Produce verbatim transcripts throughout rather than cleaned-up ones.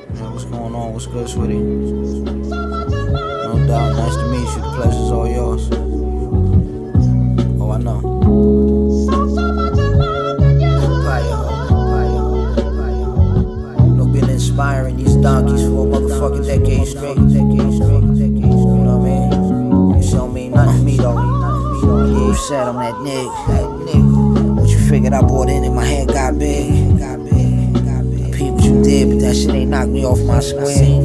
Man, what's going on? What's good, sweetie? No doubt, nice to meet you. The pleasure's all yours. Oh, I know. No been inspiring these donkeys for a motherfucking decade straight. You know what I mean? It don't mean nothing to me though. Yeah, you said I'm that nigga. What you figured I bought in and my head got big. What you did, but that shit ain't knocked me off my square.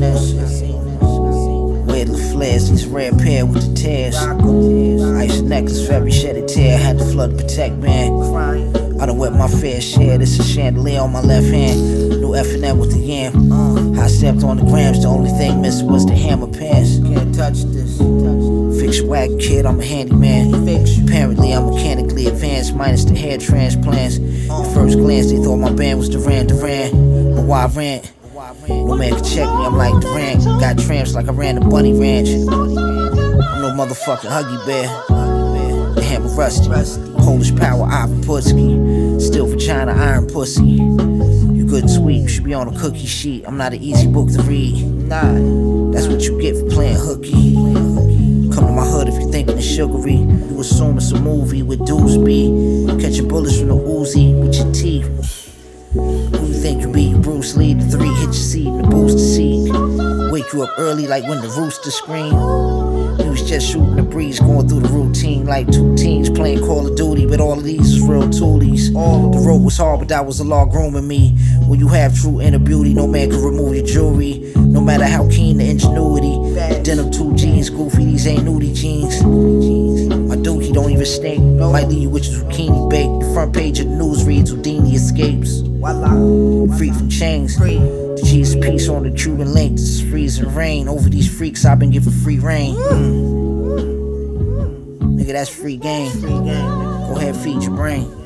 Weird little flares, this red pair with the tears. Ice necklace for every shedded tear. Had the flood to protect, man. I done wet my fair share. This a chandelier on my left hand. New F and M with the yam. I stepped on the grams. The only thing missing was the hammer pants. Can't touch this. Fix your wagon, kid. I'm a handyman. Apparently, I'm mechanically advanced, minus the hair transplants. At first glance, they thought my band was Duran Duran. But why rant? No man can check me, I'm like Durant. Got tramps like I ran the bunny ranch. I'm no motherfucking Huggy Bear. The hammer rusty. Polish power, Ivan Putski. Still vagina, iron pussy. You good and sweet, you should be on a cookie sheet. I'm not an easy book to read. Nah, that's what you get for playing hooky. Come to my hood if you're thinking it's sugary. You assume it's a movie with dudes be catching bullets from the Uzi with your teeth. Who you think you be? Bruce Lee, the three hit your seat and the booster seat. Wake you up early like when the rooster scream. We was just shooting the breeze, going through the routine like two teens playing Call of Duty. But all of these was real toolies. The road was hard, but that was the law grooming me. When you have true inner beauty, no man can remove your jewelry. No matter how keen the ingenuity. Denim two jeans, goofy, these ain't nudie jeans. My dookie don't even stink. Might leave you with your zucchini baked. The front page of the news reads Houdini escapes. Free from chains. The G's piece on the Cuban link. This is freezing rain. Over these freaks I've been giving free reign. Mm. Nigga, that's free game. Go ahead, feed your brain.